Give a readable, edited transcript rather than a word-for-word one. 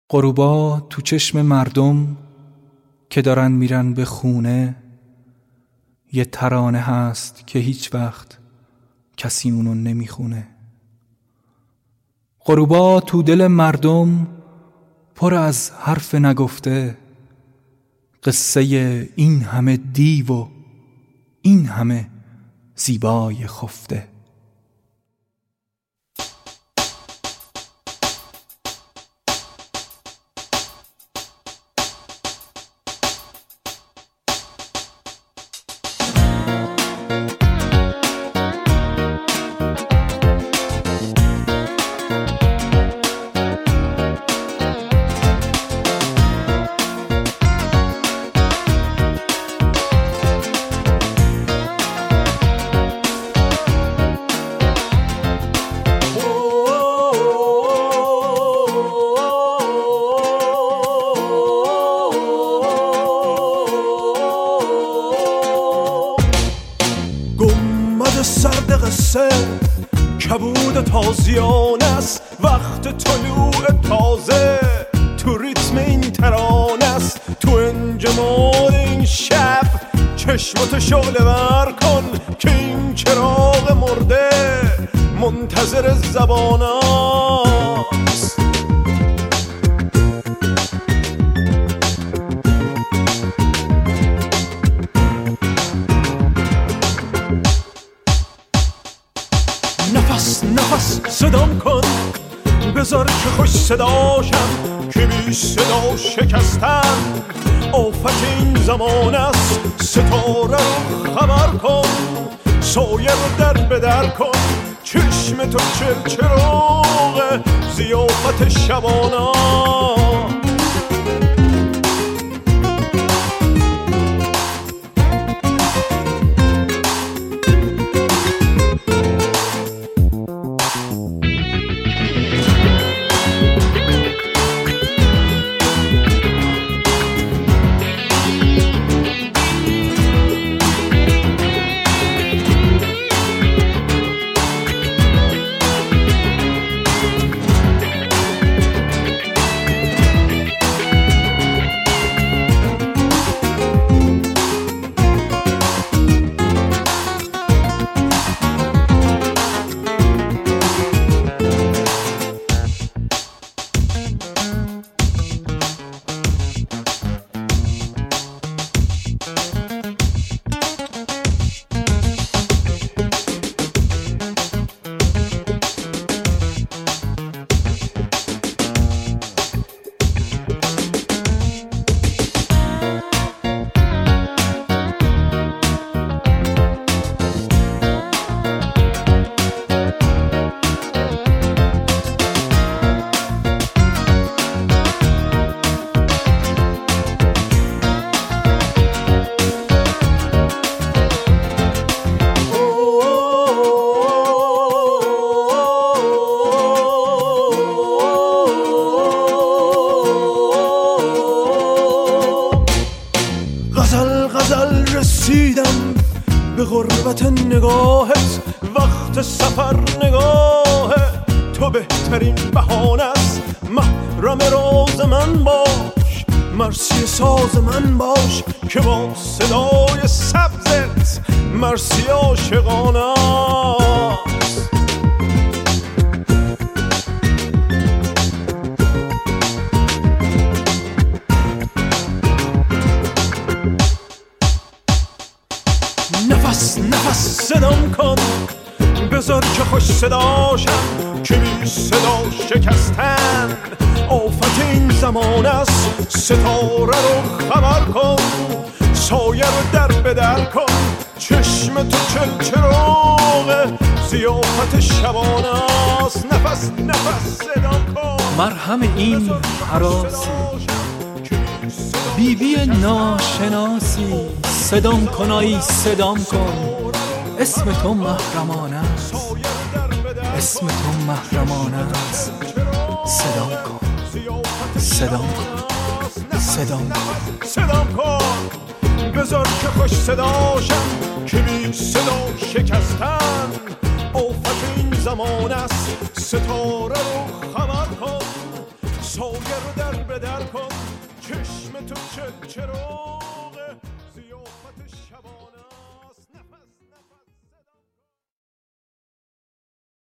غروبا تو چشم مردم که دارن میرن به خونه، یه ترانه هست که هیچ وقت کسی اونو نمیخونه. غروبا تو دل مردم پر از حرف نگفته، قصه این همه دیو و این همه زیبای خفته. سرد قصه کبود تازیانه است، وقت طلوع تازه تو ریتم این ترانه است. تو انجماد این شب چشمتو شعله ور کن که این چراغ مرده منتظر زبان است. نفس صدام کن، بذار که خوش صداشم که بی صدا شکستن آفت این زمان است. ستاره رو خبر کن، سایه رو در بدر کن، چشم تو چراغ ضیافت شبانه. غزل رسیدم به غربت نگاهت، وقت سفر نگاه تو بهترین بهانه است. محرم راز من باش، مرسی ساز من باش که با صدای سبزت مرسی عاشقانه است. نفس صدام کن، بذار که خوش صداشم که بی صدا شکستن آفت این زمان است. ستاره رو خبر کن، سایه رو در بدر کن، چشم تو چراغ ضیافت شبانه است. نفس صدام کن، مرهم این حراسی بیبی ناشناسی. صدام کن آی صدام کن، اسم تو محرمانه است، اسم تو محرمانه است. صدام کن، صدام کن، صدام کن، بذار که خوش صداشم که بی صدا شکستن آفت این زمان است. ستاره رو خبر کن، سایه رو در به در کن، چشم تو چراغ زیافت